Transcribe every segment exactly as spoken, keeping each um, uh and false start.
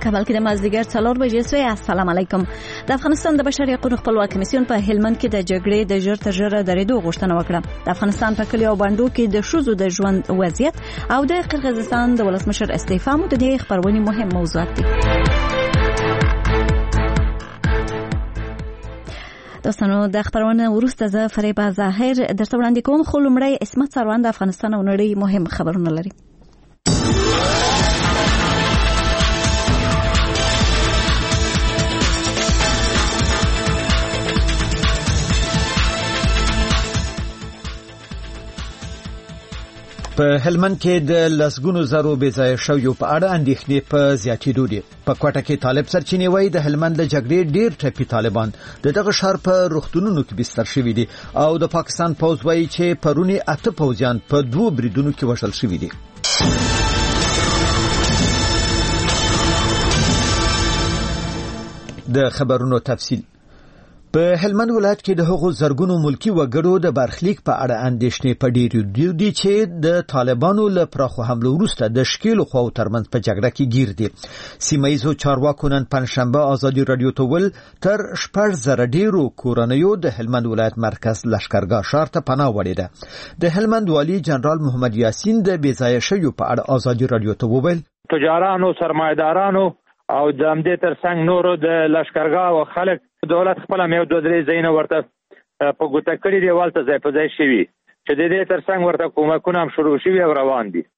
کابل کې د مازدیګر څلور بجې سوی. السلام علیکم. د افغانستان د بشري حقوقو خپلواک کمیسیون په هلمند کې د جګړې د ژر تر ژره درېدو غوښتنه وکړه. د افغانستان په کلیو او بانډو کې د ښځو د ژوند وضعیت او د قرغیزستان د ولسمشر استعفا مو د دې خبرونې مهم موضوعات دي. دوستانو د خبرونه وروسته زه فریبا ظاهر درته وړاندې کوم، خو لومړی اسمت سروان د افغانستان او نړۍ مهم خبرونه لري. په هلمند کې د لسګونو زرو بېځایه شویو په اړه اندېښنې په زیاتېدو دي. په کوټه کې طالب سرچینې وایي د هلمند له جګړې ډېر ټپي طالبان د دغه ښار په روغتونونو کې بستر شوي دي او د پاکستان پوځ وایي چې پرونی اته پوځیان په دوو بریدونو کې وژل شوي دي. د خبرونو تفصیل. په هلمند ولایت کې د هغو زرګونو ملکی وګړو د برخلیک په اړه اندېښنې په ډېرو دي چې د طالبانو له پراخو حملو وروسته د شکیلو خواو ترمنځ په جګړه کې گیر دي. سیمه‌ییزو چارواکو نن پنځشنبه ازادي رادیو ته ویل تر شپږ زره ډېرو کورنیو د هلمند ولایت مرکز لښکرګاه ښار ته پناه وړې ده. د هلمند والي جنرال محمد یاسین د بېځایه شویو په اړه ازادي رادیو ته وویل تجارانو، سرمایدارانو او د همدې ترڅنګ نورو د لښکرګاه او خلک دولت خپل مې دوه درې ځایونه ورته په ګوته کړي دی، والته ځای په ځای شوي چې د دې ترڅنګ ورته کومکونه هم شروع شوي او روان دي.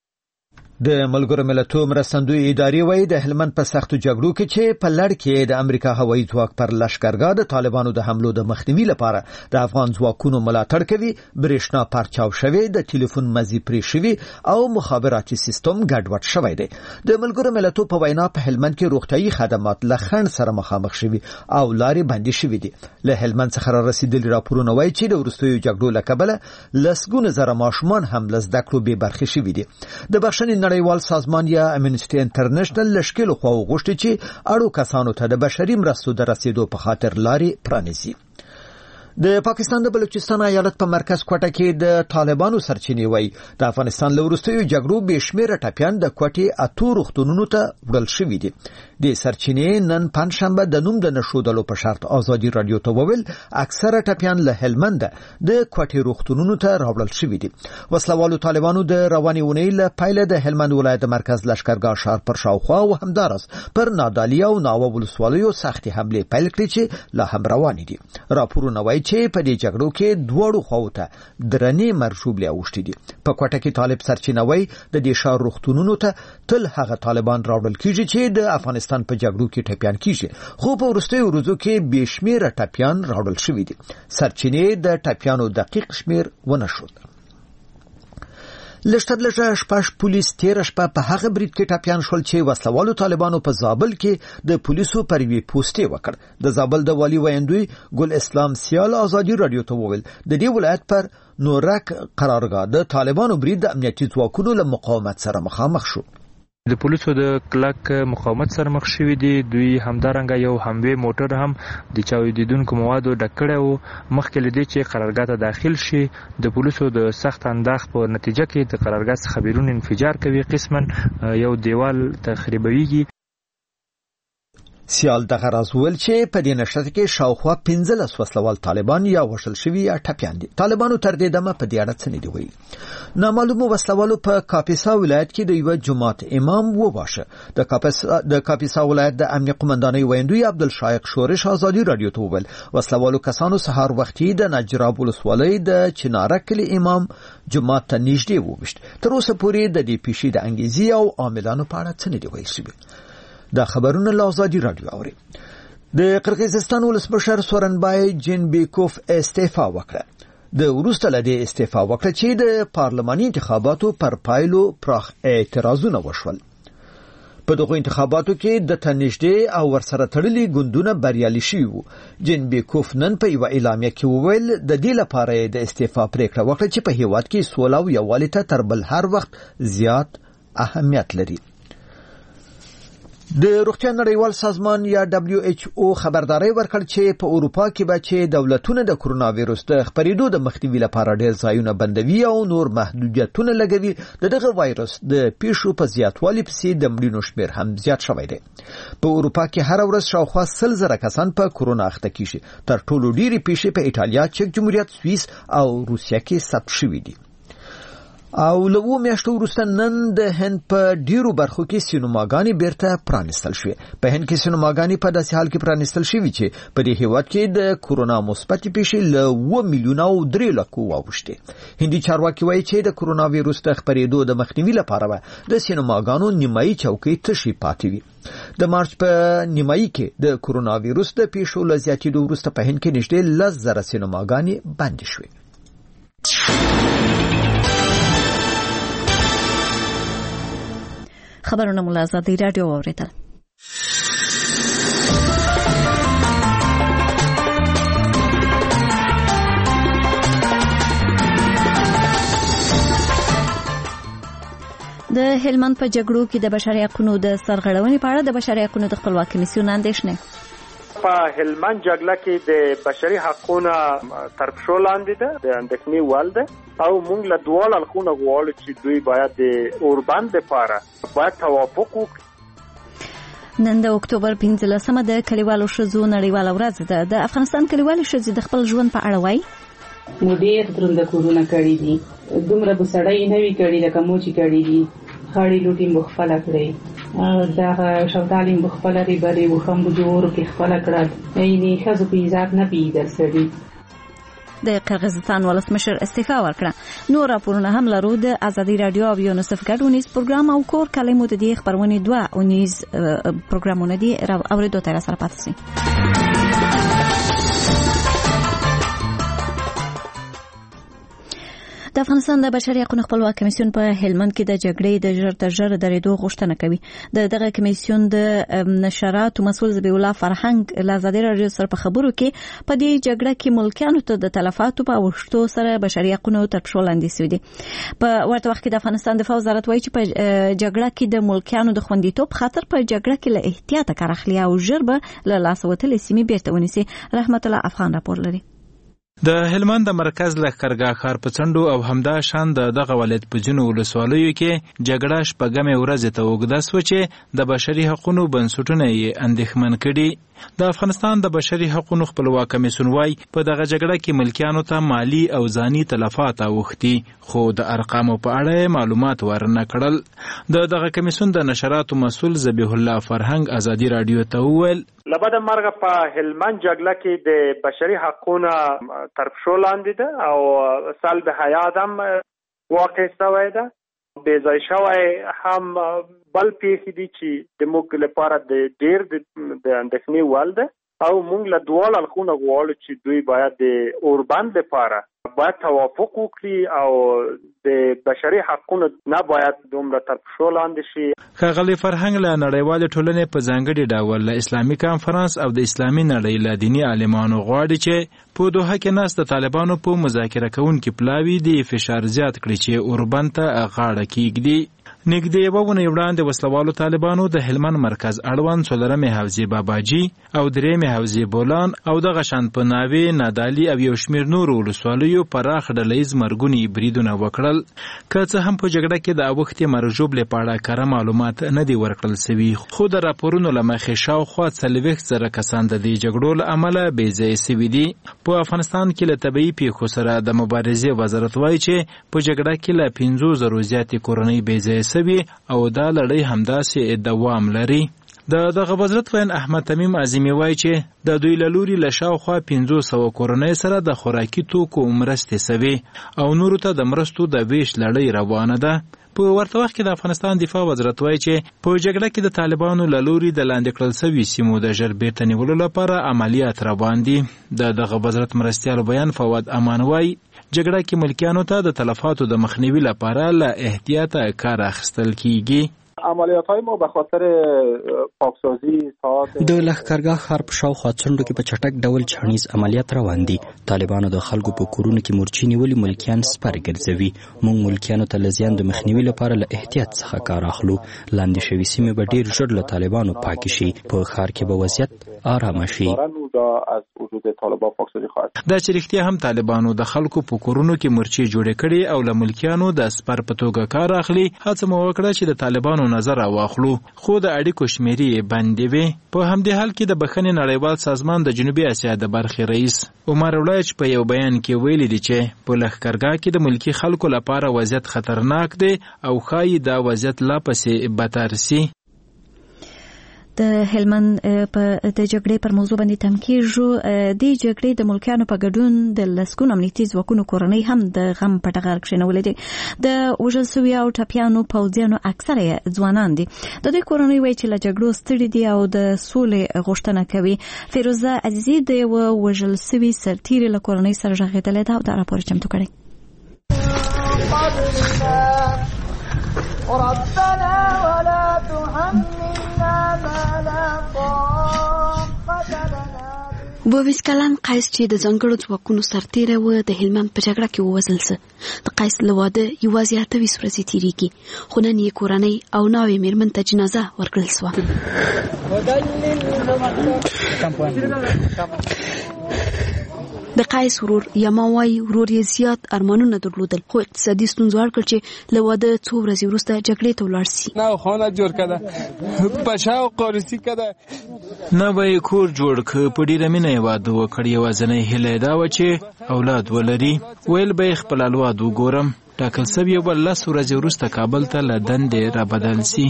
د ملګرو ملتونو مرستندوی ادارې وایي د هلمند په سختو جګړو کې چې په لړ کې د امریکا هوایي ځواک پر لښکرګاه د طالبانو د حملو د مخنیوي لپاره د افغان ځواکونو ملاتړ کوي. برېښنا پرچاو شوی، د ټلیفون مزي پرې شوی او مخابراتي سیستم ګډوډ شوی دی. د ملګرو ملتونو په وینا په هلمند کې روغتيایي خدمات له خنډ سره مخامخ شوي او لارې بندي شوي دي. له هلمند څخه را رسیدلي راپورونه وایي چې د وروستیو جګړو له کبله لسګونه زره ماشومان هم له زده کړو بې برخې شوي دي. د بخښنې نړیوال سازمان یا امنیسټي انټرنیشنل لشکلو خو غوښتي چې اړو کسانو ته د بشري مرستو د رسیدو په خاطر لارې پرانیزي. د پاکستان د بلوچستان ایالت په مرکز کوټه کې د طالبانو سرچینې وایي د افغانستان له وروستیو جګړو بې شمیره ټپیان د کوټې اتو روغتونونو ته وړل شوي دي. د سرچینې نن پنځشنبه د نوم د نښودلو په شرط ازادي رادیو ته وویل اکثره ټپیان له هلمند د کوټې روغتونونو ته راوړل شوي دي. وسلوالو طالبانو د روانې اونۍ له پیله د هلمند ولایت مرکز لښکرګاه ښار پر شاوخوا او همدارس پر نادعلي او ناوه ولسوالیو سختې حملې پیل کړې چې لا هم روانې دي. راپورونه وایي چې په دې جګړو کې دوړو خواو ته درنې مرشوبلې اوښتې دي. په کوټه کې طالب سرچینه وایي د دې ښار روغتونونو ته تل هغه طالبان راوړل کیږي چې د افغانستان په جګړو کې ټپیان کیږي، خو په وروستیو ورځو کې بې شمیره ټپیان راوړل شوي دي. سرچینې د ټپیانو دقیق شمیر ونه ښود. لږ تر لږه شپږ پولیس تېره شپه په هغه برید کې ټپیان شول چې وسلوالو طالبانو په زابل کې د پولیسو پر یوې پوستې وکړ. د زابل د والي ویندوی ګل اسلام سیال ازادي رادیو ته وویل د دې ولایت پر نورک قرارګاه د طالبانو برید د امنیتي ځواکونو له مقاومت سره مخامخ شو. د پولیسو د کلک مقاومت سره مخ شوي دي. دوی همدارنګه یو هموی موټر هم د چاودیدونکو موادو ډک کړی و. مخکې له دې چې قرارګاه ته داخل شي د پولیسو د سخت انداز په نتیجه کې د قرارګاه څخه بیرون انفجار کوي، قسما یو دیوال تخریبويږي. سیال دغه راز ویل چې په دې نشته کې شاوخوا پنځلس وسلوال طالبان یا وژل شوي یا ټپیان دي. طالبانو تر دې دمه په دې اړه څه نه دي ویلي. نامعلومو وسلوالو په کاپیسا ولایت کې د یو جماعت امام وواژه. د کاپیسا د کاپیسا ولایت د امنیه قومندانۍ ویندوی عبدالشایق شورش ازادي رادیو ته وویل وسلوالو کسانو سهار وختي د نجراب ولسوالۍ د چناره کلي امام جماعت ته نږدې وویشت. تر اوسه پورې د دې پیښې د انګیزې او عاملانو په اړه څه نه دي ویل شوي. دا خبرونه له ازادي رادیو اوري. د قرغیزستان ولسمشر سورنبای جینبیکوف استعفا وکړه. د وروسته له دې استعفا وکړه چې د پارلماني انتخاباتو پر پایلو پراخ اعتراضونه وشول. په دغه انتخاباتو کې د تنشدې او ورسره تړلي ګوندونه بریالي شوي وو. جینبیکوف نن په یو اعلامیه کې وویل د دې لپاره د استعفا پریکړه وکړه چې په هیواد کې سوله او یووالي ته تر بل هر وخت زیات اهمیت لري. د روغتیا نړیوال سازمان یا دبليو ایچ او خبرداري ورکړ چې په اروپا کې به چې دولتونه د کرونا وایروس د خپرېدو د مخنیوي لپاره ډېر ځایونه بندوي او نور محدودیتونه لګوي، دغه وایروس د پیښو په زیاتوالي پسې د مړینو شمېر هم زیات شوی دی. په اروپا کې هر ورځ شاوخوا سل زره کسان په کرونا اخته کیږي. تر ټولو ډېرې پیښې په ایټالیا، چک جمهوریت، سویس او روسیه کې ثبت شوې دي. او لوو میاشتو وروسته نن د هند په ډیرو برخو کې سینماګانې بیرته پرانستل شوې. په هند کې سینماګانې په داسې حال کې پرانستل شوې چې په دې هیواد کې د کرونا مثبت پیښې له اوه میلیونه او درې لکو واوښتې. هندي چارواکي وایي چې د کرونا وایروس د خپرېدو د مخنیوي لپاره د سینماګانو نیمایي چوکۍ تشې پاتې وي. د مارچ په نیمایي کې د کرونا وایروس د پیښو له زیاتېدو وروسته په هند کې نږدې لس زره سینماګانې بندې شوې. خبرونه مو له ازادي راډیو واوریدل. د هلمند په جګړو کې د بشري حقوقو د سرغړونې په اړه د بشري حقوقو د خپلواک کمیسیون اندېښنې. په هلمند جګړه کې د بشري حقوقو تر پښو لاندې ده، د اندېښنې وړ ده او موږ له دواړو اړخونو غواړو چې دوی باید د اوربند لپاره باید توافق وکړي. نن د اکتوبر پنځلسمه د کلیوالو ښځو نړیواله ورځ ده. د افغانستان کلیوالې ښځې د خپل ژوند په اړه وایي. نو ډېر درنده کورونه کړي دي، دومره به سړی نه وي کړي لکه مو چې کړي دي. خاړې لوټې مو خپله کړې، دغه شوتالې مو خپله ریبلې وو، ښه مو جوړو کې خپله کړل. یعنې ښځو په حساب نه پوهېدل سړي. د قرغیزستان ولسمشر استعفا ورکړه. نور راپورونه هم لرو. د ازادي راډیو او یونیسف ګډ ونیز پروګرام او کور کلی مو د دې خبرونې دوه ونیز پروګرامونه دي. اوریدو ته سره پاتې شئ. د افغانستان د بشري حقوقو خپلواک کمیسیون په هلمند کې د جګړې د ژر تر ژره درېدو غوښتنه کوي. د دغه کمیسیون د نشراتو مسؤل ذبیح الله فرهنګ له ازادي راډیو سره په خبرو کې په دې جګړه کې ملکیانو ته د تلفاتو په اوښتو سره بشري حقوقو تر پښو لاندې شوي دي. په ورته وخت کې د افغانستان دفاع وزارت وایي چې په جګړه کې د ملکیانو د خوندیتوب خاطر په جګړه کې له احتیاطه کار اخلي او ژر به له لاسه وتلې سیمې بیرته ونیسي. رحمت الله افغان راپور لري. د هلمند د مرکز لښکرګاه ښار په څنډو او همدا شان د دغه ولایت په ځینو ولسوالیو کې جګړه شپږمې ورځې ته اوږده سوه چې د بشري حقوقو بنسټونه یې اندېښمن کړي. د افغانستان د بشري حقوقو خپلواک کمیسیون وايي په دغه جګړه کې ملکیانو ته مالی او ځاني تلفات اوښتي، خو د ارقامو په اړه معلومات ورنه کړل. د دغه کمیسیون د نشراتو مسؤل ذبیح الله فرهنګ ازادي راډیو ته وویل لبد مرغه په هلمند جګړه کې د بشري حقوقو تر پښو لاندې ده او سلب حیات هم واقع شوی ده. بې ځای شوی هم بل پیښې دي چې د موږ لپاره د ډېر د اندېښنې وړ ده او موږ له دواړو اړخونو غواړو چې دوی باید د اوربند لپاره باید توافق وکړي او د بشري حقوقو نه باید دومره تر پښو لاندې شي. ښاغلی فرهنګ له نړیوالې ټولنې په ځانګړي ډول له اسلامي کنفرانس او د اسلامي نړۍ له دیني عالمانو غواړي چې په دوحه کې ناست د طالبانو په مذاکره کوونکي پلاوي د فشار زیات کړي چې اوربند ته غاړه کېږدي. نږدې یوه اونۍ وړاندې وسلوالو طالبانو د هلمند مرکز اړوند څلورمې حوزې باباجي او درېیمې حوزې بولان او دغه شان په ناوې، نادالي او یو شمېر نورو ولسوالیو پراخ ډلهییز مرګوني بریدونه وکړل. که څه هم په جګړه کې د اوښتې مرګ ژوبلې په اړه کره معلومات نه دي ورکړل سوي، خو د راپورونو له مخې شاوخوا څلوېښت زره کسان د دې جګړو له امله بې ځایه سوي دي. په افغانستان کې له طبیعي پیښو سره د مبارزې وزارت وایي چې په جګړه کې له پنځو زرو زیاتې کورنۍ بې ځایه سوي او دا لړۍ همداسې دوام لري. د دغه وزارت وین احمد تمیم عظیمی وایي چې د دوی له لوري له شاوخوا پنځه سوه کورنۍ سره د خوراکي توکو مرستې سوي او نورو ته د مرستو د ویش لړۍ روانه ده. په ورته وخت کې د افغانستان دفاع وزارت وایي چې په جګړه کې د طالبانو له لوري د لاندې کړل سوي سیمو د ژر بیرته نیولو لپاره عملیات روان دي. د دغه وزارت مرستیال بیان فواد امان وایي جګړه کې ملکیانو ته د تلفاتو د مخنیوي لپاره له احتیاطه کار اخیستل کیږي. عملیات‌های ما به خاطر پاکسازی ساعت د لښکرګاه ښار په شاوخوا څنډو کې په چټک ډول چاڼیز عملیات روان دي. طالبانو د خلکو په کورونو کې مورچې نیولي ملکیان سپر ګرځوي. موږ ملکیانو ته له زیان د مخنیوي لپاره له احتیاط څخه کار اخلو. لاندې شوي سیمې به ډېر ژر له طالبانو پاکې شي. په ښار کې به وضعیت آرامه شي. دا چې رښتیا هم طالبانو د خلکو په کورونو کې مورچې جوړې کړي او له ملکیانو د سپر په توګه کار اخلي، هڅه مو وکړه چې د طالبانو نظر واخلو، خو د اړیکو شمیرې بندې وي. په همدې حال کې د بخښنې نړیوال سازمان د جنوبي اسیا د برخې رئیس عمر ولایچ په یو بیان کې ویلي دي چې په لښکرګاه کې د ملکی خلکو لپاره وضعیت خطرناک دی او ښایي دا وضعیت لا پسې بدتر سي. د هلمند په د جګړې پر موضوع باندې تمکیږو. د جګړې د ملکیانو په ګډون د لسګونو امنیتي ځواکونو کورنۍ هم د غم په ټغر کښېنولې دي. د وژل شویو او ټپیانو پوځیانو اکثره ځوانان دي. د دې کورنۍ وایي چې له جګړو ستړي دي او د سولې غوښتنه کوي. فیروزه عزیزي د یوه وژل شوي سرتیري له کورنۍ سره غږېدلې ده او دا راپور چمتو کړی. ربنا ولا تحملنا ما لا طاقة لنا. بویس کلن قیس چې د ځانګړو ځواکونو سرتیری و د هلمند په جګړه کې ووژل شو. د قیس له واده یوازې اته ویشت ورځې تېرېږي، خو نن یې کورنۍ او ناوې مېرمن ته جنازه ورکړل شوه. د قیس ورور یما وایي ورور یې زیات ارمانونه درلودل، خو اقتصادي ستونزو اړ کړ چې له واده څو ورځې وروسته جګړې ته ولاړ شي. نه خانه جوړ کړه، بچا او قارسي کړه، نه به یې کور جوړ کړ. په ډېره مینه یې واده وکړ. یوازینۍ هیله یې دا وه چې اولاد ولري. ویل به یې خپل اولاد وګورم. ټاکل شوی بل لس ورځې وروسته کابل ته له دندې را بدل شي.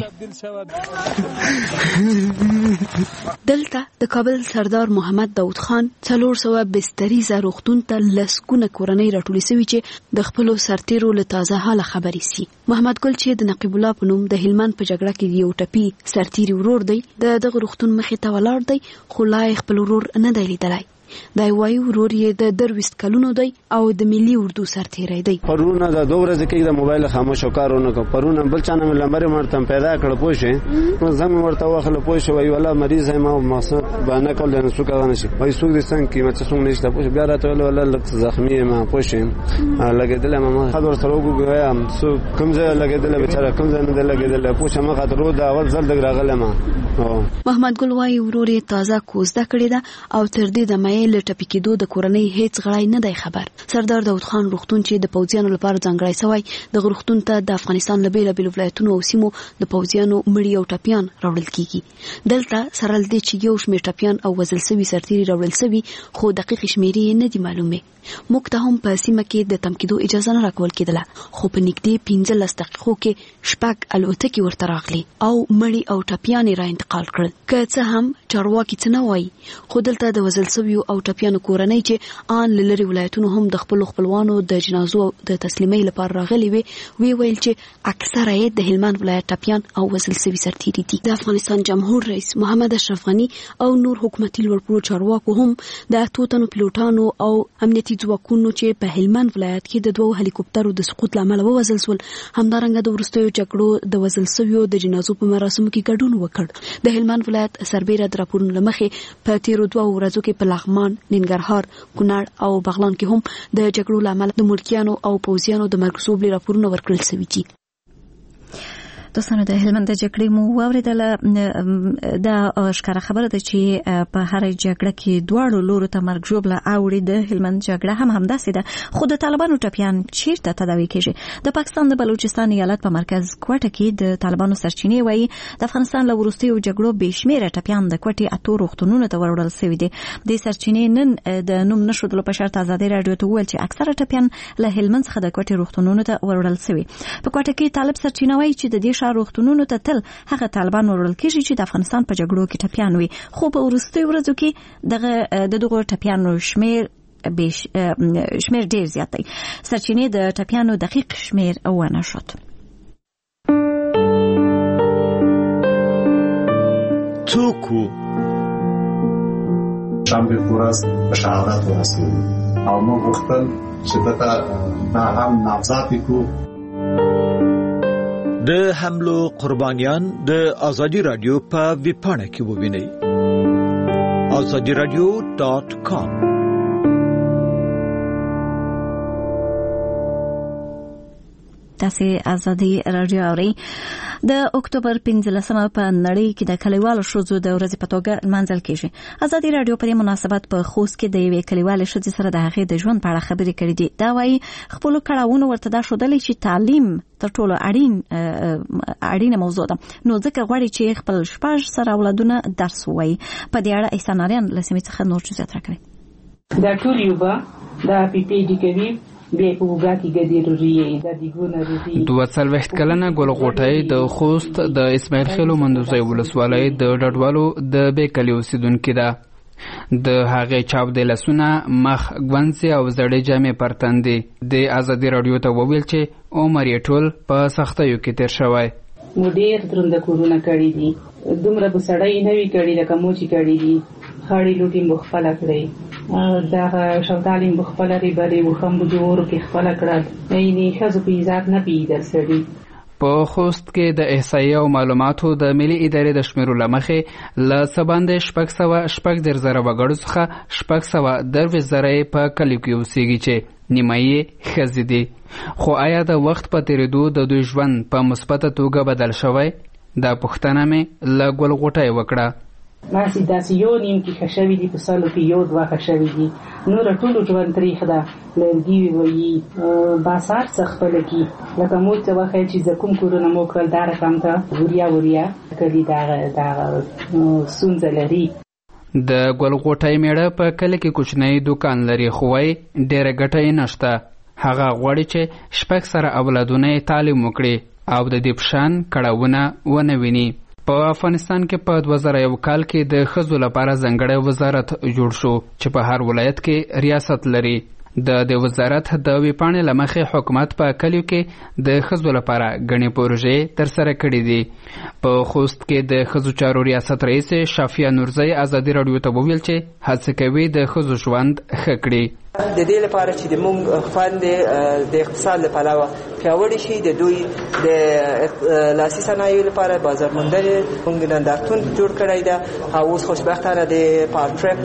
دلته د کابل سردار محمد داود خان څلور سوه بستریزه روغتون ته لسګونه کورنۍ راټولې شوي چې د خپلو سرتیرو له تازه حاله خبرې سي. محمد ګل چې د نقیب الله په نوم د هلمند په جګړه کې یو ټپي سرتیري ورور دی، د دغه روغتون مخې ته ولاړ دی، خو لا یې خپل ورور نه دی لیدلی. دا وایي ورور یې د درویست کلونو دی او د ملي اردو سرتیری دی. پرونه د دوه ورځې کې د موبایل خاموش کارونه کو. پرونه بل چانه مې لمبر مرتم پیدا کړ پوه شي. نو زم ورته واخله پوه شي وای ولا مریض ما مقصد باندې کول نه څه کوي نشي. وای څوک دې څنګه کې مته څنګه نشته پوه بیا راته ولا لږ زخمی ما پوه شي. لګیدل ما خبر ور سره وګوایم څو کوم ځای لګیدل بیچاره کوم ځای نه لګیدل پوه ما خاطر دا اول ځل دغ راغله ما. محمد ګل وایي ورور یې تازه کوزده کړې ده او تر دې د مې له ټپي کېدو د کورنۍ هیڅ غړی نه دی خبر. سردار داود خان روغتون چې د پوځیانو لپاره ځانګړی شوی، د روغتون ته د افغانستان له بېلابېلو ولایتونو او سیمو د پوځیانو مړي او ټپیان راوړل کیږي. دلته سره له دې چې یو شمېر ټپیان او وژل شوي سرتیري راوړل شوي، خو دقیق شمېرې نه دي معلومې. موږ ته هم په سیمه کې د تم کېدو اجازه نه راکول کېدله، خو په نږدې پنځلس دقیقو کې شپږ الوتکې ورته راغلي او مړي او ټپیان یې را انتقال کړل. که څه هم چارواکي څه نه وایي، خو دلته د وژل شویو او ټپیانو کورنۍ چې آن له لرې ولایتونو هم د خپلو خپلوانو د جنازو د تسلیمۍ لپاره راغلي وي، وی ویل چې اکثره یې د هلمند ولایت ټپیان او وژل شوي سرتیري دي. د افغانستان جمهور رئیس محمد اشرف غني او نور حکومتي لوړپوړو چارواکو هم د اتو تنو پیلوټانو او امنیتي ځواکونو چې په هلمند ولایت کې د دوو هلیکوپټرو د سقوط له امله ووژل شول، همدارنګه د وروستیو جګړو د وژل شویو د جنازو په مراسمو کې ګډون وکړ. د هلمند ولایت سربیره د راپورونو له مخې په تیرو دوه ورځو کې په لغمان، ننګرهار، کونړ او بغلان کې هم د جګړو له امله د ملکیانو او پوځیانو د مرګ ژوبلې راپورونه ورکړل شوي دي. دوستانو د هلمند د جګړې مو واورېدله. دا ښکاره خبره ده چې په هر جګړه کې دواړو لورو ته مرګ ژوبله اوړي. د هلمند جګړه هم همداسې ده، خو د طالبانو ټپیان چیرته تداوي کیږي؟ د پاکستان د بلوچستان ایالت په مرکز کوټه کې د طالبانو سرچینې وایي د افغانستان له وروستیو جګړو بې شمېره ټپیان د کوټې اتو روغتونونو ته وروړل شوي دي. دې سرچینې نن د نوم نښودلو په شرط ازادۍ راډیو ته وویل چې اکثره ټپیان له هلمند څخه د کوټې روغتونونو ته وروړل شوي. په کوټه کې طالب سرچینه وایي چې د دې روغتونونو ته تل هغه طالبان وروړل کېږي چې د افغانستان په جګړو کې ټپیان وي، خو په وروستیو ورځو کې دغه د دغو ټپیانو شمېر شمېر ډېر زیات دی. سرچینې د ټپیانو دقیق شمېر ونه شد. څوک شنبه ورځ په شهادت ورسېدو او موږ غوښتل چې دته هم نامزد کړو. د حملو قربانیان د آزادی رادیو په ویب پاڼه کې ووینئ azadi radio dot com. تاسو آزادی رادیو اورئ. د اکتوبر پنځلسمه په نړۍ کې د کلیوالو ښځو د ورځې په توګه لمانځل کیږي. آزادی رادیو په دې مناسبت په خوست کې د یوې کلیوالې ښځې سره د هغې د ژوند په اړه خبرې کړې دي. دا وایي خپلو کړاوونو ورته دا ښودلی چې تعلیم تر ټولو اړین اړینه موضوع ده، نو ځکه غواړي چې خپل شپږ سره اولادونه درس ووایي. په دې اړه احسان آریان له سیمې څخه نور جزئیات راکوي. دا ټول یو به دا پی پی ډي کوي بیا په وګاتی ګډي روزي د دیګونه روزي. دوه څلوېښت کلنه ګل غوټۍ د خوست د اسماعیل خیلو مندوزي ولسوالۍ د ډډوالو د بیکلي اوسیدونکې ده. د هغې چاپ د لاسونه مخ ګونځې او زړې جامې پر تن دي. د آزادي راډیو ته وویل چې عمر یې ټول په سختیو کې تیر شوی. مو ډېر درنده کورونه کړي دي، دومره به سړی نه وي کړي لکه مو چې کړي دي. خاړې لوټې مو خپله کړئ، دغه شوتالې مو خپله ریبرې وښم بجوړو کې خپله کړل. یعنې ښځو په عزت نه پوهېدل سړي. په خوست کې د احصایې او معلوماتو د ملي ادارې د شمیرو له مخې له څه باندې شپږ سوه شپږ دېرش زره وګړو څخه شپږ سوه درویشت زره یې په کلیو کې اوسېږي چې نیمه یې ښځې دي. خو آیا د وخت په تېرېدو د دوی ژوند په مثبته توګه بدل شوی؟ دا پوښتنه مې له ګل غوټۍ وکړه. ماسې داسې یو نیم کې ښه شوي دي، په سلو کې یو دوه ښه شوي دي، نوره ټولو ژوند تریخ ده. لرګي ووایي باسار څه خپله کي لکه موږ ته وښیه چې زه کوم کورونه مو کړل دا رقم ته وریا وریا کلي دغه دغه ستونزه لري. د ګل غوټۍ میړه په کله کې کوچنی دوکان لري، خو وایي ډېره ګټه یې نشته. هغه غواړي چې شپږ سره اولادونه یې تعلیم وکړي او د دې په شان کړاوونه ونه ویني. په افغانستان کې په دوه زره یو کال کې د ښځو لپاره ځانګړی وزارت جوړ شو چې په هر ولایت کې ریاست لري. د دې وزارت د ویبپاڼې له مخې حکومت په کلیو کې د ښځو لپاره ګڼې پروژې ترسره کړي دي. په خوست کې د ښځو چارو ریاست رئیس شافیه نورزی آزادي راډیو ته وویل چې هڅه کوي د ښځو ژوند ښه کړي. د دې لپاره چې د موږ خوندې د اقتصاد له پلوه پیاوړي شي، د دوی د لاسي صنایعو لپاره بازار موندنې موږ نندارتون جوړ کړی ده. او اوس خوشبختانه د پارټریپ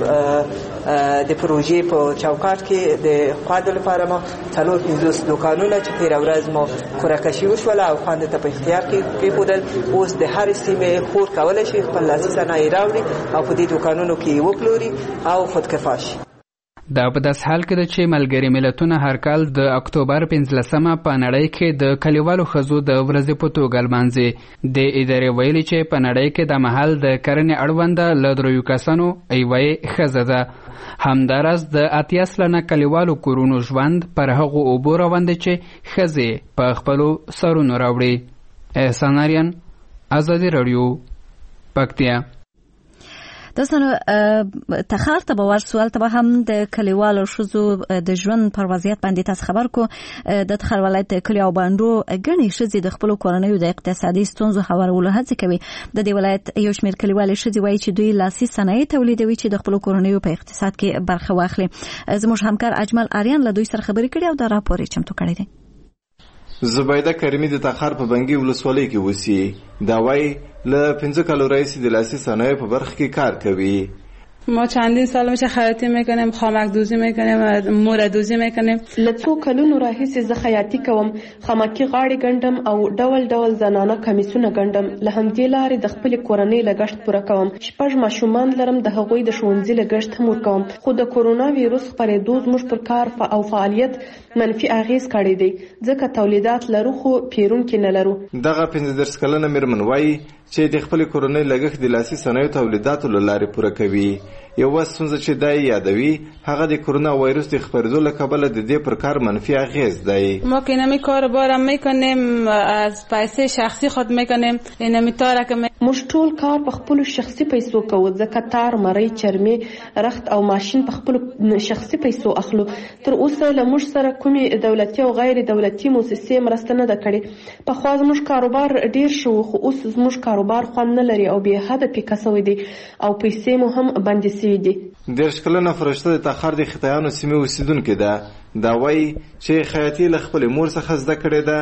د پروژې په چوکاټ کې د خوندو لپاره ما څلور پنځوس دوکانونه چې تېره ورځ مو قرعه‌کشي وشوله او خوندو ته په اختیار کې کېښودل. اوس د هرې سیمې خور کولی شي خپل لاسي صنایع راوړي او په دې دوکانونو کې یې وپلوري او خودکفا شي. دا په داس حال کې ده چې ملګري ملتونه هر کال د اکتوبر پنځلسمه په نړۍ کې د کلیوالو ښځو د ورځې په توګه لمانځي. د ادارې ویلي چې په نړۍ کې د مهال د کرنې اړونده له دریو کسانو یوه یې ښځه ده. همداراز د اتیا سلنه کلیوالو کورونو ژوند پر هغو اوبو روان دی چې ښځې په خپلو سرونو راوړي. احسان آریان، آزادي راډیو، پکتیا. داستانو تخار ته به ورسو، هلته به هم د کلیوالو ښځو د ژوند پر وضعیت باندې تاسو خبر کو. د تخار ولایت کلي او بانډو ګڼې ښځې د خپلو کورنیو د اقتصادي ستونزو هوارولو هڅې کوي. د دې ولایت یو شمېر کلیوالې ښځې وایي چې دوی لاسي صنایع تولیدوي چې د خپلو کورنیو په اقتصاد کې برخه واخلي. زموږ همکار اجمل آریان له دوی سره خبرې کړې او دا راپور یې چمتو کړی دی. زبیده کریمي د تخار په بنګي ولسوالۍ کې اوسي. دا وایي له پنځه کالو راهیسې د لاسي صنایعو په برخه کې کار کوي. ما چندین سال میشه خیاطی میکنیم، خامک دوزی میکنیم، موره دوزی میکنیم. لڅو کلونو راهیسې زه خیاطی کوم، خامکي غاړې ګنډم او ډول ډول زنانه کمیسونه ګنډم. له همدې لارې د خپل کورنۍ لګښت پوره کوم. شپږ ماشومان لرم، د هغوی د ښوونځي لګښت هم ورکوم. خو د کورونا ویروس خپرېدو زموږ پر کار او فعالیت منفي اغیز کړی دی، ځکه تولیدات لرو خو پیرونکي نه لرو. دغه پنځه دېرش کلنه مېرمن وایي چې د خپل کورنۍ لګښت د لاسي صنایعو تولیداتو له لارې پوره کوي. یوه ستونزه چې دا یادوي هغه د کرونا ویروس د خپرېدو له کبله د دې پر کار منفی اغیز دی. ما که اینمی کار بارم میکنیم، از پیسې شخصي خود میکنیم، اینمی تاره که موږ ټول کار په خپلو شخصي پیسو کوو، ځکه تار، مرۍ، چرمې، رخت او ماشین په خپلو شخصي پیسو اخلو. تر اوسه له موږ سره کومې دولتي او غیر دولتي موسسې مرسته نه ده کړې. پخوا زموږ کاروبار ډیر شو، خو اوس زموږ کاروبار خوند نه لري او بې حده پیکه سوی دی او پیسې مو هم بندې سوي دي. دېرش کلنه فرشته د تخار د خطایانو سیمې اوسیدونکې ده. دا وایي چې خیاطي له خپلې مور څخه زده کړې ده،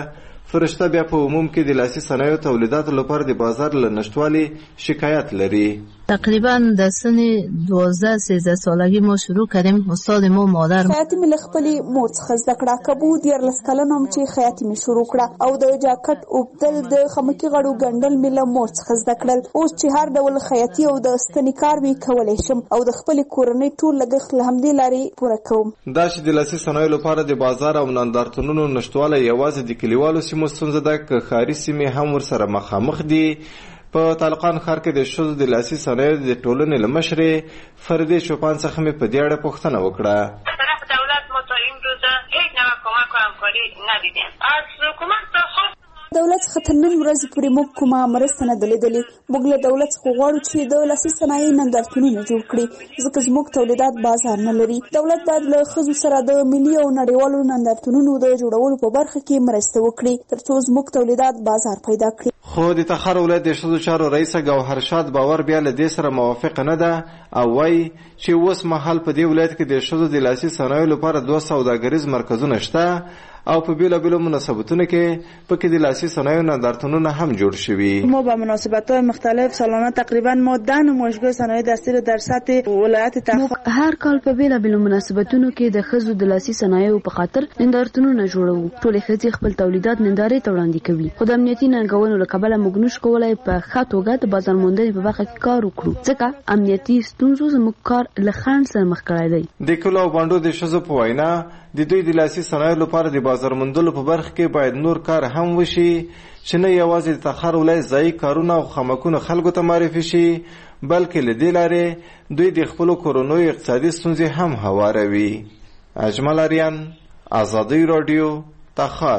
فرشته بیا په عموم کې د لاسي صنایعو تولیداتو لپاره د بازار له نشتوالي شکایت لري. تقریبا در سن دوازده سیزده سالگی ما شروع کردیم. استاد ما مادر خیاطی مې خپلې مور څخه زده کړه. کبو دیارلس کلنه وم چې خیاطي مې شروع کړه او د جاکټ اوبدل د خمکي غړو ګنډل مې له مور څخه زده کړل. اوس چې هر ډول خیاطي او د ستنې کار مې کولی شم او د خپلې کورنۍ ټول لګښت له همدې لارې پوره کوم. دا چې د لاسي صنایعو لپاره د بازار او نندارتونونو نشتوالی یوازې د کلیوالو سیمو ستونزه ده که ښاري سیمې هم ورسره مخامخ دي. په طالقان ښار کې د ښځو د لاسي صنایعو د ټولنې له مشرې فردې چوپان څخه مې په دې اړه پوښتنه وکړه. طرف دولت ما تا این روزه هیچ نوع کمک و همکاری ندیدیم. از حکومت تا خود دولت څخه تر نن ورځې پورې موږ کومه مرسته نه ده لیدلې. موږ له دولت څخه غواړو چې د لاسي صنایعو نندارتونونه جوړ کړي ځکه زموږ تولیدات بازار نه لري. دولت باید له ښځو سره د ملي او نړیوالو نندارتونونو د جوړولو په برخه کې مرسته وکړي تر څو زموږ تولیدات بازار پیدا کړي. خو د تخار ولایت د ښځو چارو رئیسه ګوهر شاد باور بیا له دې سره موافقه نه ده او وایي چې اوس مهال په دې ولایت کې د ښځو د لاسي صنایعو لپاره دوه سوداګریز مرکزونه شته او په بیلابیلو مناسبتونو کې پکې د لاسي صنایعو نندارتونونه هم جوړ شوي. ما با مناسبت‌های مختلف سالانه تقریبا ما ده نمایشگاه صنایع دستی رو در سطح ولایت تخار هر کال په بیلابیلو مناسبتونو کې د ښځو د لاسي صنایعو په خاطر نندارتونونه جوړوو. ټولې ښځې خپل تولیدات نندارې ته وړاندې کوي. خو د امنیتي ننګونو له کبله موږ نشو کولی په ښه توګه د بازار موندنې په برخه کې کار وکړو ځکه امنیتي ستونزو زموږ کار له خنډ سره مخ کړی دی. د کلو او بانډو د ښځو په وینا د دوی د لاسي صنایعو لپاره د بازار موندلو په برخه کې باید نور کار هم وشي چې نه یوازې د تخار ولایت ځایي کارونه او خامکونه خلکو ته معرفي شي بلکې له دې لارې دوی د خپلو کورنیو اقتصادي ستونزې هم هواروي. اجمل اریان، ازادي رادیو، تخار.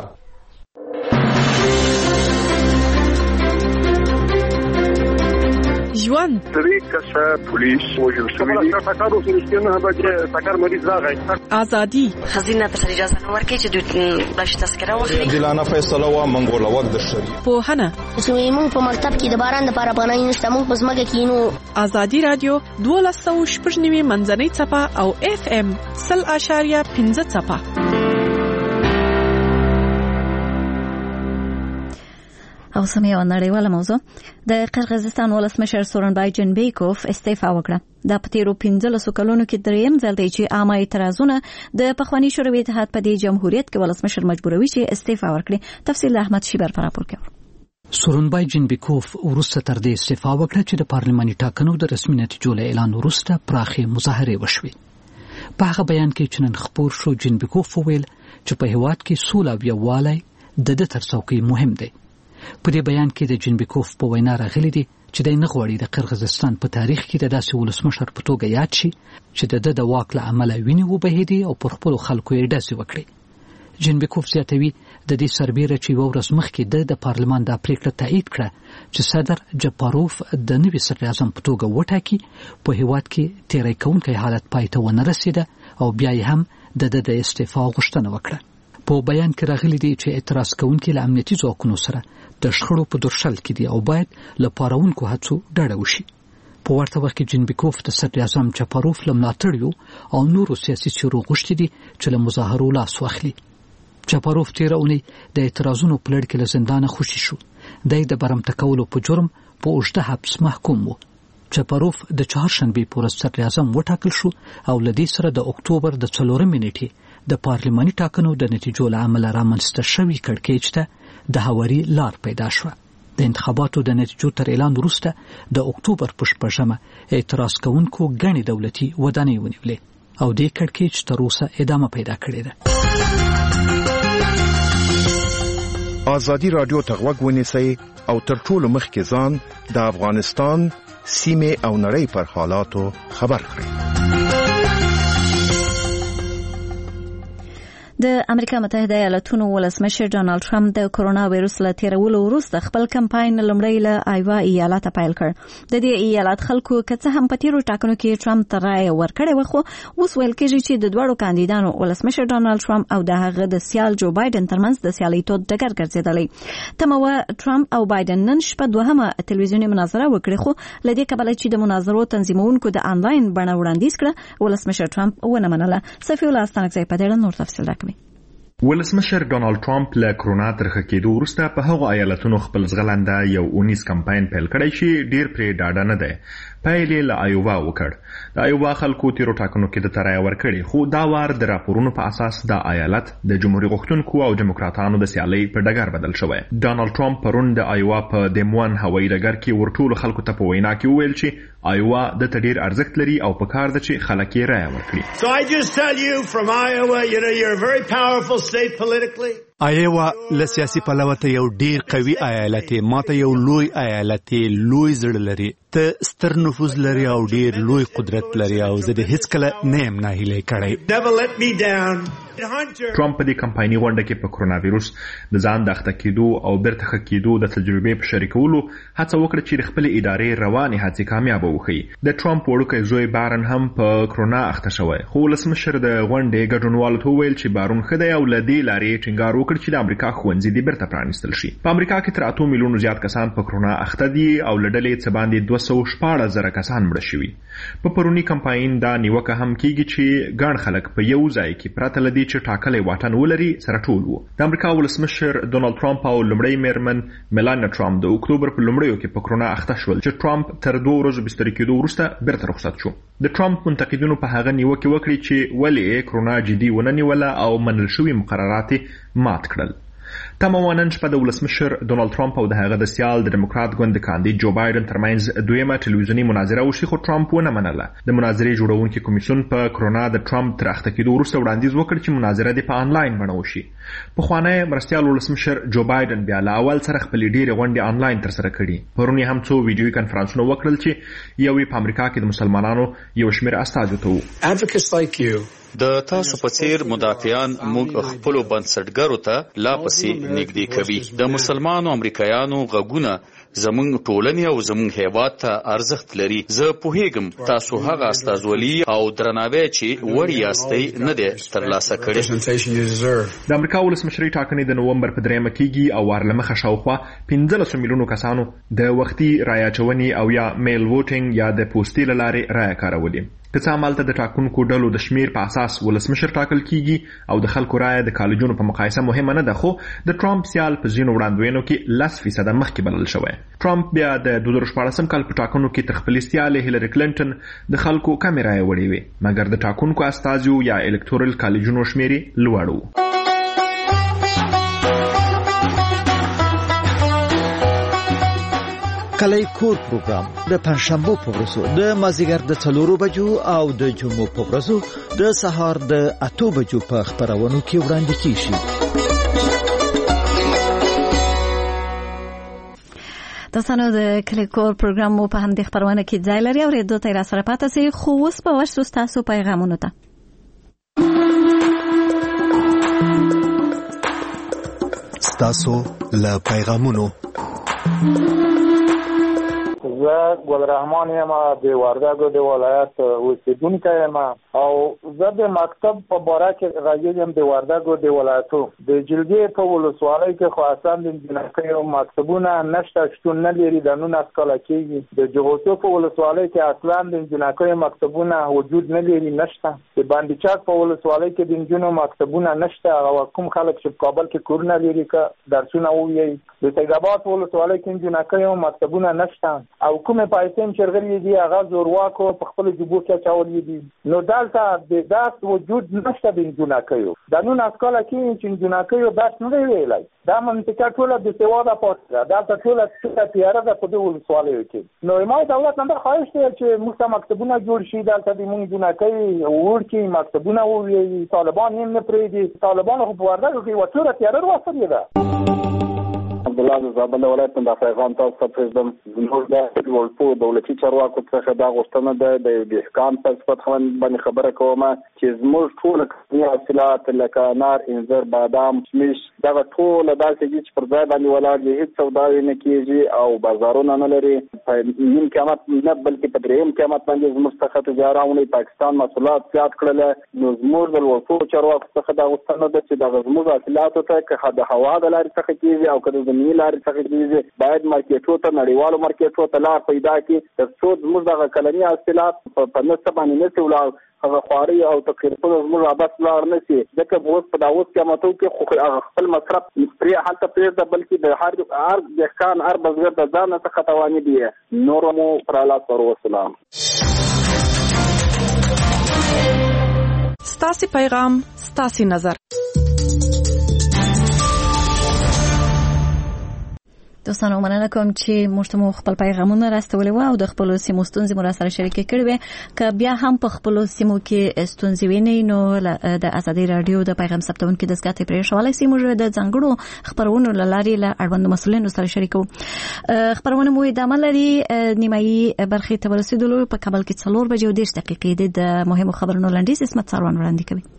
ژوند درې کسه پولیس وژل شوي دي. ټکر اوس رښتیا نه بچي ټکر مریض راغی. ازادي خزینه ته اجازه نه ورکړي چې دوی باش تذکره واخلي. عادلانه فیصله وا منګوله وخت د شری. پوهنه چې موږ په مکتب کې د باران لپاره پناه نشته موږ په ځمکه کې نو. ازادي رادیو دولس سوه شپږ نوي منځنۍ څپه او اف ام سل اشاریه پنځه څپه. او سمې او نړیواله موضوع د قرغیزستان ولسمشر سورنبای جنبیکوف استعفا وکړه. دا په تیرو پنځلسو کلونو کې دریم ځل دی چې عامه اعتراضونه د پخواني شوروي اتحاد په دې جمهوریت کې ولسمشر مجبوروي چې استعفا ورکړي. تفصیل احمد شیبر پر راپور کوي. سورنبای جنبیکوف وروسته تر دې استعفا وکړه چې د پارلماني ټاکنو د رسمي نتیجو له اعلان وروسته پراخې مظاهرې وشوې. په هغه بیان کې چې نن خپور شو جنبیکوف وویل چې په هېواد کې سوله او یووالی د ده تر څوکۍ مهم دی. په دې بیان کې د جنبیکوف په وینا راغلي دي چې د نه غوړي د قرغیزستان په تاریخ کې د داسې ولسمشر په توګه یاد شي چې د د واک له امله ویني وبهیدي او پر خپل خلکو یې داسې وکړي. جنبیکوف زیاتوي د دې سربېره چې یو ورځ مخکې د پارلمان د پریکړه تایید کړه چې صدر جپاروف د نوي صدر اعظم په توګه وټاکي په هیواد کې تیری کوونکی حالت پای ته ونه رسیده او بیا یې هم د د استعفا غوښتنه وکړه. په بیان کې راغلي دي چې اعتراض کوونکي له امنیتي ځواکونو سره د شخړو په درشل کې دي او باید له پاروونکو هڅو ډډه وشي. په ورته وخت کې جنبیکوف د صدر اعظم چپاروف له ملاتړیو او نورو سیاسي څیرو غوښتي دي چې له مظاهرو لاس واخلي. چپاروف تیره اونۍ د اعتراضونو په لړ کې له زندانه خوشي شو. دی د برمته کولو په جرم په اوږده حبس محکوم و. چپاروف د چهارشنبې په ورځ صدر اعظم وټاکل شو او له دې سره د اکتوبر د څلورمې نیټې د پارلماني ټاکنو د نتیجو له امله رامنځته شوي کړکېچ ته د هواري لار پیدا شوه. د انتخاباتو د نتیجو تر اعلان وروسته د اکتوبر په شپږمه اعتراض کوونکو ګڼې دولتي ودانۍ ونیولې او دې کړکېچ تر اوسه ادامه پیدا کړې ده. ازادي رادیو ته غوږ ونیسئ او تر ټولو مخکې ځان د افغانستان سیمې او نړۍ پر حالاتو خبر کړئ. د امریکا متحده ایالاتونو ولسمشر ډانلډ ټرمپ د کورونا وایرس له تیرولو وروسته خپل کمپاین لومړی له آیوا ایالت پیل کړ. د دې ایالت خلکو که څه هم په تیرو ټاکنو کې ټرمپ ته رایه ورکړې وه خو اوس ویل کېږي چې د دواړو کاندیدانو ولسمشر ډانلډ ټرمپ او د هغه د سیال جو بایدن ترمنځ د سیالۍ تود ډګر ګرځېدلی. تمه وه ټرمپ او بایدن نن شپه دوهمه تلویزیوني مناظره وکړي خو له دې کبله چې د مناظرو تنظیمونکو د آنلاین بڼه وړاندیز کړه ولسمشر ټرمپ ونه منله. صفي الله استانکزی په دې اړه نور تفصیل راکوي. ولسمشر ډونالد ټرمپ له کرونا تر ښه کېدو وروسته په هغو ایالتونو خپل ځغلنده یو اونیز کمپاین پیل کړی چې ډیر پرې ډاډه نه دی. پیل یې له ایووا وکړ. د ایووا خلکو تیرو ټاکنو کې د ترایه ورکړي، خو دا وار د راپورونو په اساس دا ایالت د جمهوریت غوښتونکو او دیموکراتانو د سیالۍ په ډګر بدل شوی. ډونالد ټرمپ پرون د ایووا په دیموان هوایي ډګر کې ورټولو خلکو ته په وینا کې وویل چې ایووا د ته ډیر ارزښت لري او په کار ده چې خلک یې رایه ورکړي. So I just tell you from Iowa, you know, you're a very powerful state politically. ایووا له سیاسي پلوه ته یو ډیر قوي ایالت دی، ماته یو لوی ایالت دی، لوی زړه لري، ته ستر نفوذ لري او ډیر لوی قدرت لري او زه د هیڅ کله نه یم ناهیلی کړی. Never let me down. ټرمپ په دې کمپایني غونډه کې په کرونا وایرس د ځان د اخته کېدو او بیرته ښه کېدو د تجربې په شریکولو هڅه وکړه چې د خپلې ادارې روانې هڅې کامیابه وښیي. د ټرمپ وړوکی زوی بارن هم په کرونا اخته شوی، خو ولسمشر د غونډې ګډونوالو ته وویل چې بارون ښه دی او له دې لارې ټینګار وکړ چې د امریکا ښوونځي دې بیرته پرانیستل شي. په امریکا کې تر اتو میلیونو زیات کسان په کرونا اخته دي او له ډلې څه باندې دوه سوه شپاړس زره کسان مړه شوي. په پروني کمپاین دا نیوکه هم کېږي چې ګڼ خلک په یو ځای کې پرته له دې چې ټاکلی واټن ولري سره ټول وو. د امریکا ولسمشر ډونالد ټرمپ او لومړی میرمن میلانیا ټرمپ د اکتوبر په لومړیو کې په کرونا اخته شول چې ټرمپ تر دوه ورځو بسترې کېدو وروسته بیرته رخصت شو. د ټرمپ منتقدینو په هغه نیوکې وکړې چې ولې کرونا جدي ونه نیوله او منل شوي مقررات مات کړل. تمه وه نن شپه د ولسمشر ډونالد ټرمپ او د هغه د سیال د ډیموکرات ګوند کاندید جو بایدن ترمنځ دویمه ټلویزیوني مناظره وشي، خو ټرمپ ونه منله. د مناظرې جوړونکي کمیسیون په کرونا د ټرمپ تر اخته کېدو وروسته وړاندیز وکړ چې مناظره دې په آنلاین بڼه وشي. پخوانی مرستیال ولسمشر جو بایدن بیا له اول سره خپلې ډېرې غونډې آنلاین ترسره کړي. پرون یې هم څو ویډیوي کنفرانسونه وکړل چې یو یې په امریکا کې د مسلمانانو یو شمېر استازو ته و. د تاسو په څیر مدافعان موږ خپل بنسټګرو ته لا پسې نږدې کوي. د مسلمانو امریکایانو غږونه زمونږ ټولنې او زمونږ هیواد ته ارزښت لري. زه پوهیږم تاسو هغه استازولي او درناوی چې وړ یاستئ نه دی ترلاسه کړی. د امریکا ولسمشرۍ ټاکنې د نومبر په دریمه کېږي او ورلمخه شاوخوا پنځلسو میلیونو کسانو د وختي رایه اچونې او یا میل ووټینګ یا د پوستې له لارې رایه کارولې. که څه همالته د ټاکنکو ډلو د شمیر په اساس ولسمشر ټاکل کیږي او د خلکو رایه د کالجونو په مقایسه مهمه نه ده، خو د ټرمپ سیال په ځینو وړاندوینو کې لس فیصده مخکې بلل شوی. ټرمپ بیا د دوه زره شپاړسم کال په ټاکنو کې تر خپلې سیالې هیلري کلینټن د خلکو کمې رایه وړې وې، مګر د ټاکنکو استازیو یا الکتورل کالجونو شمیر یې لوړ و. کلی کور پروګرام د پنځشنبه په ورځو د مازیګر د څلورو بجو او د جمعو په ورځو د سهار د اتو بجو په خبرونو کې وړاندې کیږي. تاسو د کلی کور پروګرام مو په همدې خبرونه کې ځای لري او ریډیو ته را سره پاتې سي. خو اوس په ورسو تاسو پیغامونه ته تاسو له پیغامونو زه ګل رحمان یم د وردګو د ولایت اوسیدونکی یم او زه د مکتب په باره کې راځم یم د وردګو د ولایتو د جلګې په ولسوالۍ کې خو اصلا د جنکیو مکتبونه نشته، شتون نه لري. د نولس کاله کېږي د جغوسو په ولسوالۍ کې اصلا د جنکیو مکتبونه وجود نه لري، نشته. د باندې چاک په ولسوالۍ کې د نجونو مکتبونه نشته او کوم خلک چې په کابل کې کورونه لري که درسونه ووایي. د سیدآباد په ولسوالۍ کې جنکیو مکتبونه نشته او کومه پایتم چرغلې دي هغه زورواکو په خپل جوبو کې چاولې دي. نو دلته د داس وجود نشته د جنکیو. د نن اسکاله کې چې جنکیو داس نه ویلای. دا منطقه ټوله د سیواده پاتره دلته ټوله څه تیاره ده په دې ولسوالۍ کې. نو ما دولت نن خواهش دی چې موږ مکتبونه جوړ شي، دلته د موږ جنکۍ ورکی مکتبونه وي. طالبان یې نه پریدي، طالبان خو په وردګو کې وڅوره تیاره واسطه ده. عبدالله زابل ولایت د پیغام تاسو ته پرېږدم. زموږ د ولپو دولتي چارواکو څخه دا غوښتنه ده د یو دهقان په صفت باندې خبره کوم چې زموږ ټول کاري حاصلات لکه انار، انځر، بادام، کشمش دغه ټول داسې دي چې پر ځای باندې ولاړ دي، هیڅ سودا یې نه کېږي او بازارونه نه لري. په نیم قیمت نه بلکې په درېیم قیمت باندې زموږ څخه تجارتونه پاکستان محصولات زیات کړل. نو زموږ د ولپو چارواکو څخه دا غوښتنه ده چې دغه زموږ حاصلاتو ته که د هوا د لارې څخه کېږي او که د قانوني لارې څخه کیږي باید مارکیټونو ته نړیوالو مارکیټونو ته لار پیدا کړي ترڅو زموږ دغه کلني حاصلات په نسبت باندې نشي ولاړ هغه خواري او تقریبا زموږ عباس لار نشي ځکه اوس په داوس کې ماتو کې خو خپل مصرف پرې حالت پرې د بلکې د هر هر دهقان هر بزګر د ځان څخه تواني دي نور مو پر الله سره وسلام. ستاسي پیغام ستاسي نظر. دوستانو مننه کوم چې موږ ته خپل پیغامونه راستولي و او د خپل سیمو ستونزې مو سره شریک کړي وي که بیا هم په خپل سیمو کې ستونزې ویني نو د ازادي رادیو د پیغام ثبتونکو د سکاتې پرې شوالي سیمو د ځنګړو خبرونو لاري له اړوند مسولینو سره شریکو. خبرونه مو ادامه لري نیمایي برخې ته ورسېدلو په کابل کې څلور بجې او دېرش دقیقې د مهمو خبرونو لنډیز اسمت ساروان وړاندې کوي.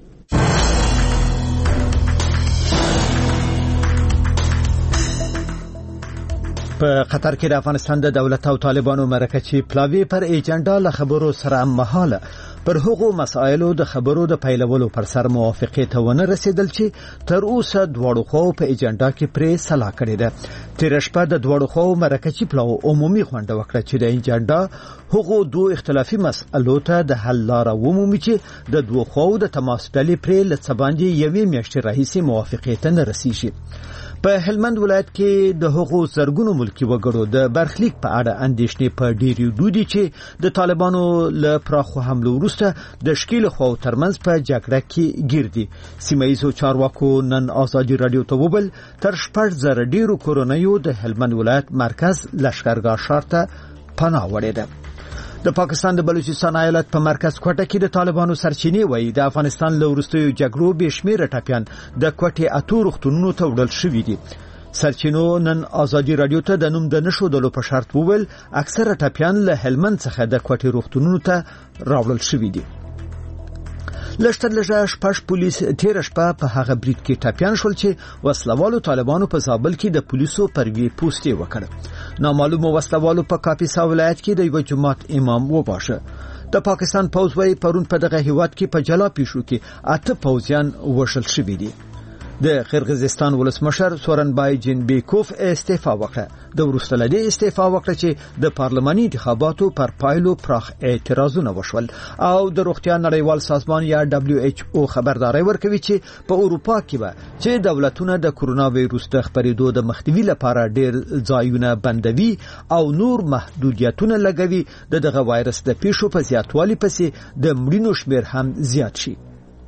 په قطر کې د افغانستان د دولت او طالبانو مرکه چې پلاوی پر ایجنډا له خبرو سره مهاله پر هغو مسایلو د خبرو د پیلولو پر سر موافقه ته ونه رسیدل چې تر اوسه دواړو خو په ایجنډا کې پرې صلاح کړې ده. تیر شپه د دواړو خو مرکه چې پلاو عمومي غونډه وکړه چې د ایجنډا هغو دوه اختلافي مسایلو ته د حل لاره ومومي چې د دوه خو د تماس ډلې پرې لڅباندې یوې میاشتې راهیسې موافقه ته نه رسیږي. په هلمند ولایت کې د حقوق زرګونو ملکی وګړو د برخلیک په اړه اندېښنې په ډیری دودي چې د طالبانو له پراخو حملو وروسته د شکیل خو ترمنځ په جګړه کې ګرځي. سیمایي چارواکو نن ازادي رادیو ته وبل تر شپږ زره ډیرو کورونیو د هلمند ولایت مرکز لشکرګاه ښار ته پناه وړي ده. د پاکستان د بلوچستان ایالت په مرکز کوټه کې د طالبانو سرچینې وایي د افغانستان له وروستیو جګړو به شمیره ټاپیان د کوټې اتو روغتونونو ته وړل شوي دي. سرچینو نن ازادي رادیو ته د نوم د نشو دلو په شرط وویل اکثره ټاپیان له هلمند څخه د کوټې روغتونونو ته راوړل شوي دي. لشتر لږه شپږ پولیس تیر شپه په هغه برید کې ټاپیان شول چې وسلوالو طالبانو په زابل کې د پولیسو پروي پوسټي وکړ. نامعلومو وسلوالو په کاپیسا ولایت کې د یو جماعت امام وباشه. د پاکستان پوځ وايي پرون په دغه هیواد کې په جلا پیښو کې اته پوځیان وشل شوي دي. د قرغیزستان ولسمشر سورنبای جینبیکوف استعفا وکړه. د وروسته لدی استعفا وکړه چې د پارلماني انتخاباتو پر پایلو پراخ اعتراضونه وشول او د روغتیا نړیوال سازمان یا دبليو ایچ او خبرداري ورکوي چې په اروپا کې به چې دولتونه د کورونا وایروس د خپرېدو د مخنیوي لپاره ډېر ځایونه بندوي او نور محدودیتونه لګوي د دغه وایرس د پیښو په زیاتوالي پسې د مړینو شمیر هم زیات شي.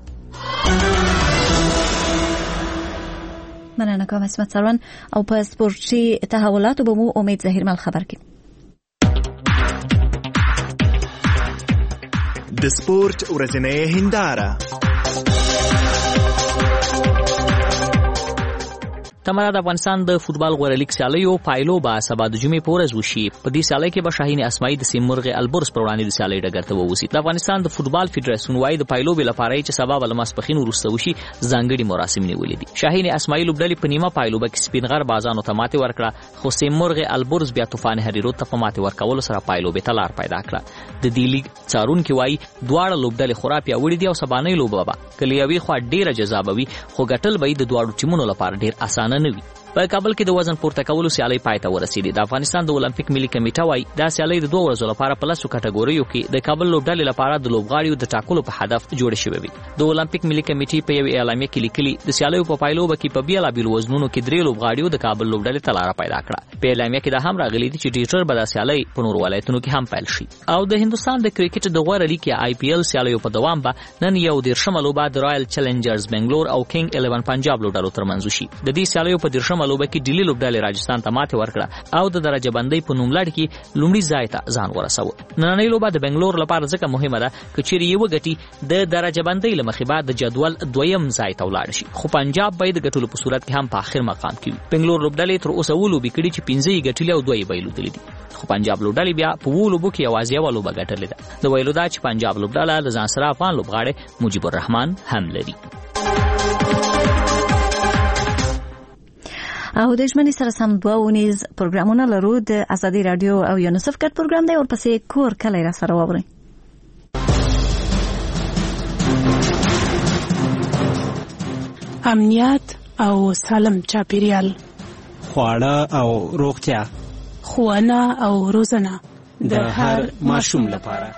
مننه کوم اسمت سروان او په سپورتي تحولاتو به مو امید ظهیرمل خبر کړي. د سپورت ورځنۍ هنداره تمره د افغانستان د فوتبال غوړه لیګ سیالیو پایلو به سبا د جمعې په ورځ وشي. په دې سیالۍ کې به شاهین اسماعیل د سیمرغ البرز پر وړاندې د سیالۍ ډګر ته ووسی. د افغانستان د فوتبال فدراسیون وايي د پایلو بل لپاره چې سبا ول ماسپخین ورسته وشي ځانګړي مراسم نیولې دي. شاهین اسماعیل وبډلې په نیمه پایلو به سپینغر بازانو ته ماته ورکړه خو سیمرغ البرز بیا طوفان هریرو ته ماته ورکول سره پایلو به تلار پیدا کړه. د دې لیګ څارون کې وايي دواړه لوبډلې خورا پیاوړي دي او سبانه لوبه به کلیوي خو ډیره جذابوي خو ګټل به د دواړو ټیمونو لپاره ډیر اسانه نه وي. په کابل کې د وزن پورته کولو سیالي پای ته ورسېدې. د افغانستان د اولمپیک ملي کمیټه وايي دا سیالي د دوه ورځې لپاره په لاسو کټګوریو کې د کابل لوبډلې لپاره د لوبغاړیو د ټاکلو په هدف جوړ شوی وي. د اولمپیک ملي کمیټې په یو اعلامیه کې لیکلي د سیالي په پایلو کې په بیل بیل وزنونو کې درې لوبغاړیو د کابل لوبډلې تلاره پیدا کړه. په اعلامیه کې دا هم راغلي چې ډیټر به د سیالي په نور ولایتونو کې هم پیل شي. او د هندستان د کرکټ د غوړه لیګ آی پی ایل سیالي په دوام به نن یو دیرشمه لوبه د رائل چیلنجرز بنگلور او کینګ الیون پنجاب لوبډلو ترمنځ شي. د دې سیالي په دیرشمه لوبه کې ډیلی لوبډلې راجستان ته ماته ورکړه او د درجه بندۍ په نوملړ کې لومړی ځای ته ځان ورساوه. نننۍ لوبه د بنگلور لپاره ځکه مهمه ده چې چیرې یو غټي د درجه بندۍ لمخې بعد د جدول دویم ځای ته ولاړ شي خو پنجاب به د ګټلو په صورت کې هم په اخر مقام کې وي. بنگلور لوبډلې تر اوسه ولوبې کړي چې پنځه یې ګټلې او دوه یې بایلودلې دي خو پنجاب لوبډلې بیا په ولوبو کې یوازې یو لوبه ګټلې ده. د ویلو دا چې پنجاب لوبډله د ځان سره افغان لوبغاړي مجيب الرحمن هم لري. او د ژمنې سره سم دوه ونیز پروګرامونه لرو. د ازادي رادیو او یونیسف ګډ پروګرام دی ورپسې کور کلی را سره واورئ. امنیت او سالم چاپیریال خواړه او روغتیا، ښوونه او روزنه د هر ماشوم لپاره.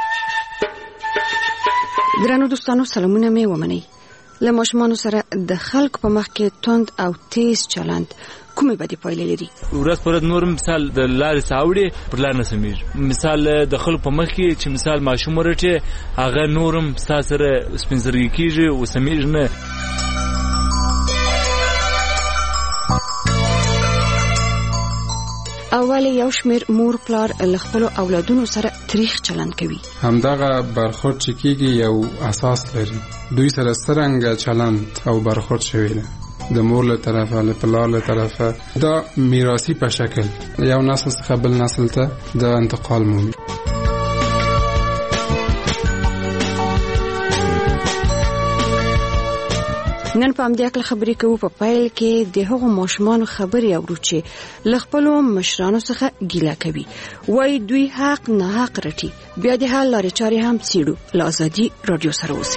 ګرانو دوستانو، سلامونه مې ومنئ. له ماشومانو سره د خلکو په مخ کې توند او تیز چلند کومې بدې پایلې لري؟ ورځ پر ورځ نور مثال د لارې ساوړي پر لار نه سمېږي. مثال د خلکو په مخ کې چې مثال ماشوم ورټي هغه نورم ستا سره سپینځرګي کېږي او سمېږي نه. اول یو شمیر مور پلار له خپل اولادونو سره تریخ چلند کوي. همدغه برخورد چې کېږي یو اساس لري. دوی سره څرنګه چلند او برخورد شوی دی د مور له طرفه له پلار له طرفه، دا میراثي په شکل یو نسل څخه بل نسل ته د انتقال مومي. نن په همدې اړه خبرې کوو. په پیل کې د هغو ماشومانو خبرې اورو چې له خپلو مشرانو څخه ګیله کوي، وایي دوی حق نه حق رټي. بیا د حل لارې چارې هم څېړو. له ازادي راډیو سره اوسئ.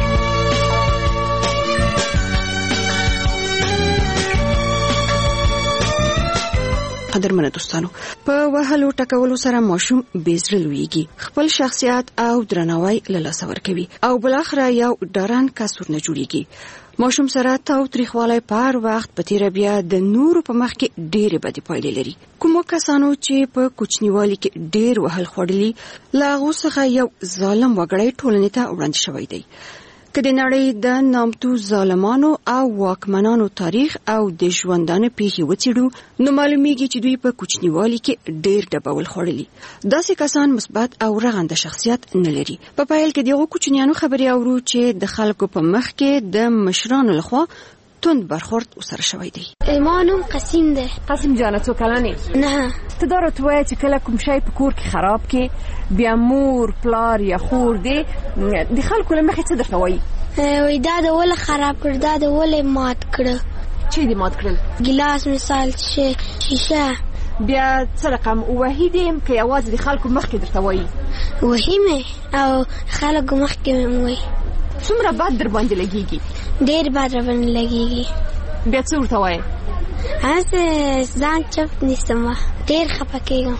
قدرمنه دوستانو، په وهلو ټکولو سره ماشوم بېزړه لویږي، خپل شخصیت او درناوی له لاسه ورکوي او بلاخره یو ډارن کسور نه جوړیږي. ماشوم سره تاو تریخوالی په هر وخت په تیره بیا د نورو په مخ کې ډېرې بدې پایلې لري. کومو کسانو چې په کوچنیوالي کې ډېر وهل خوړلي، له هغو څخه یو ظالم وګړی ټولنې ته وړاندې شوی دی. که د نړۍ د نامتو ظالمانو او واکمنانو تاریخ او د ژوندانه پیښې وڅېړو، نو معلومیږي چې دوی په کوچنیوالي کې ډېر ډبول خوړلي. داسې کسان مثبت او رغنده شخصیت نه لري. په پیل کې دغه کوچنیانو خبرې اورو چې د خلکو په مخ کې د مشرانو لخوا تند برخورد وسره شوی دی. ما نوم قسیم دی. قسیم جانه څو کلنې؟ نه. ته دا راته وایه چې کله کوم شی په کور کې خراب کې، بیا مور پلار یا خور دی د خلکو له مخې څه درته وایي؟ وایي دا د ولې خراب کړ، دا د ولې مات کړه. چې دې مات کړل؟ ګیلاس مثال، شیشه. بیا څه رقم وهي دې که یوازې د خلکو مخکې درته وایي؟ وهي مې او خلکو مخکې مې وایي. څومره بد در باندې لګېږي؟ ډېر بد را باندې لګېږي. بیا څه ورته وایې؟ هسې ځان چپ نیسم، ډېر خفه کېږم.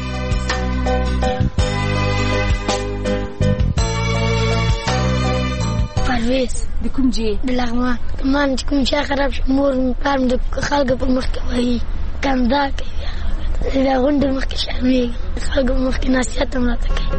پرویز. د کوم ځای؟ د لغمان. ما چې کوم شی خراب شي، مور مې پلار مې د خلکو په مخ کې وایي، کندا کوي، د غونډې مخ کې شرمېږم، د خلکو په مخ کې نصیحت هم راته کوي.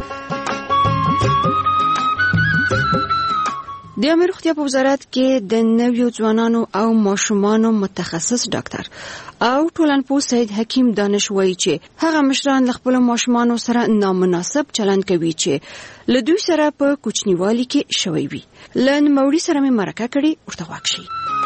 د عامه روغتیا په وزارت کې د نویو ځوانانو او ماشومانو متخصص ډاکټر او ټولنپوه سید حکیم دانش وایي چې هغه مشران له خپلو ماشومانو سره نامناسب چلند کوي چې له دوی سره په کوچنیوالي کې شوی وي. له نوموړي سره مې مرکه کړې، ورته غوږ شئ.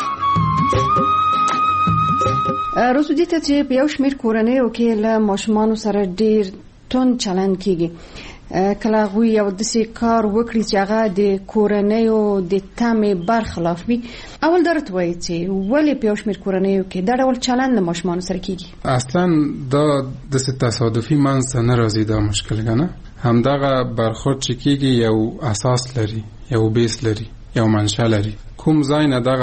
روزودي ته چې په یو شمېر کورنیو کې له ماشومانو سره ډېر توند چلند کېږي، کله هغوی یو داسې کار وکړي چې هغه د کورنیو د تمې برخلاف وي، اول دا راته وایي چې ولې په یو شمېر کورنیو کې دا ډول چلند له ماشومانو سره کېږي؟ اصلا دا داسې تصادفي منځته نه راځي دا مشکل کنه. همدغه برخورد چې کېږي یو اساس لري، یو بیس لري، یو منشأ لري. کوم ځای نه دغه